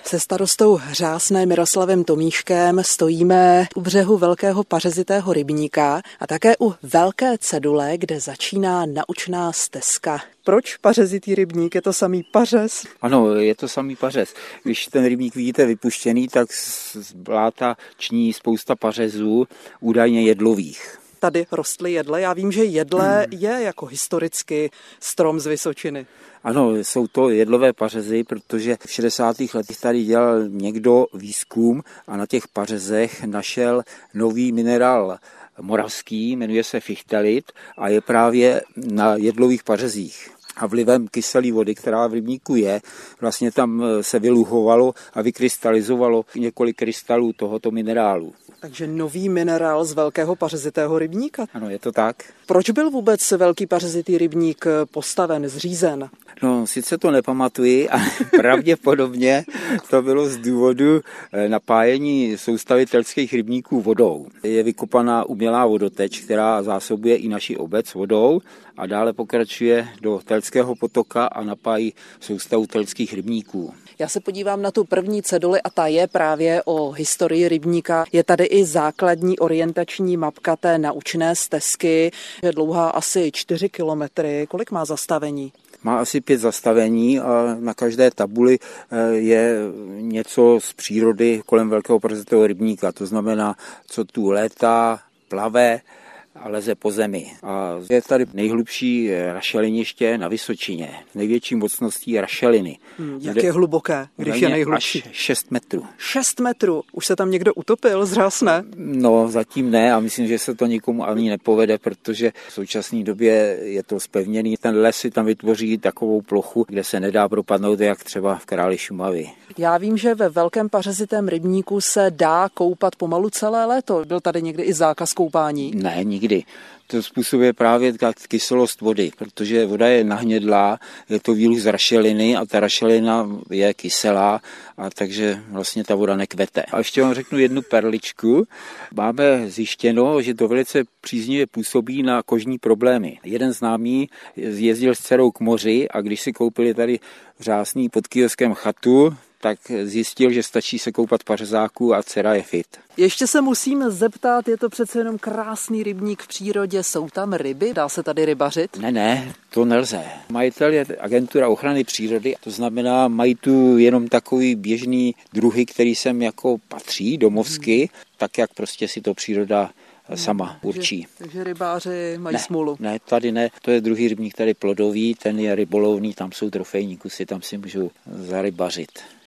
Se starostou Hřásné Miroslavem Tomíškem stojíme u břehu velkého pařezitého rybníka a také u velké cedule, kde začíná naučná stezka. Proč pařezitý rybník? Je to samý pařez? Ano, je to samý pařez. Když ten rybník vidíte vypuštěný, tak z bláta ční spousta pařezů, údajně jedlových. Tady rostly jedle. Já vím, že jedle je jako historicky strom z Vysočiny. Ano, jsou to jedlové pařezy, protože v 60. letech tady dělal někdo výzkum a na těch pařezech našel nový minerál moravský, jmenuje se fichtelit a je právě na jedlových pařezích. A vlivem kyselé vody, která v rybníku je, vlastně tam se vyluhovalo a vykrystalizovalo několik krystalů tohoto minerálu. Takže nový minerál z velkého pařezitého rybníka? Ano, je to tak. Proč byl vůbec velký pařezitý rybník postaven, zřízen? No, sice to nepamatuji, ale pravděpodobně to bylo z důvodu napájení soustavy telských rybníků vodou. Je vykopaná umělá vodoteč, která zásobuje i naši obec vodou a dále pokračuje do Telského potoka a napájí soustavu telských rybníků. Já se podívám na tu první ceduli a ta je právě o historii rybníka. Je tady i základní orientační mapka té naučné stezky. Je dlouhá asi 4 kilometry. Kolik má zastavení? Má asi 5 zastavení a na každé tabuli je něco z přírody kolem velkého pařezitého rybníka. To znamená, co tu létá, plave a leze po zemi. A je tady nejhlubší rašeliniště na Vysočině. Největší mocností rašeliny. Jak je hluboké, když je nejhlubší? Až 6 metrů. 6 metrů? Už se tam někdo utopil z Hřásné? No, zatím ne a myslím, že se to nikomu ani nepovede, protože v současné době je to zpevněný. Ten les si tam vytvoří takovou plochu, kde se nedá propadnout, jak třeba v Králi Šumavy. Já vím, že ve velkém pařezitém rybníku se dá koupat pomalu celé léto. Byl tady někdy i zákaz koupání? Ne, nikdy. To způsobuje právě kyselost vody, protože voda je nahnědlá, je to výluch z rašeliny a ta rašelina je kyselá a takže vlastně ta voda nekvete. A ještě vám řeknu jednu perličku. Máme zjištěno, že to velice příznivě působí na kožní problémy. Jeden známý jezdil s dcerou k moři a když si koupili tady Hřásný pod kioskem chatu, tak zjistil, že stačí se koupat pařezáku a dcera je fit. Ještě se musím zeptat, je to přece jenom krásný rybník v přírodě, jsou tam ryby? Dá se tady rybařit? Ne, to nelze. Majitel je agentura ochrany přírody, to znamená, mají tu jenom takový běžný druhy, který sem jako patří domovsky, tak jak prostě si to příroda sama určí. Takže rybáři mají smůlu. Ne, tady ne. To je druhý rybník tady plodový, ten je rybolovný, tam jsou trofejní kusy, tam si můžou zarybařit.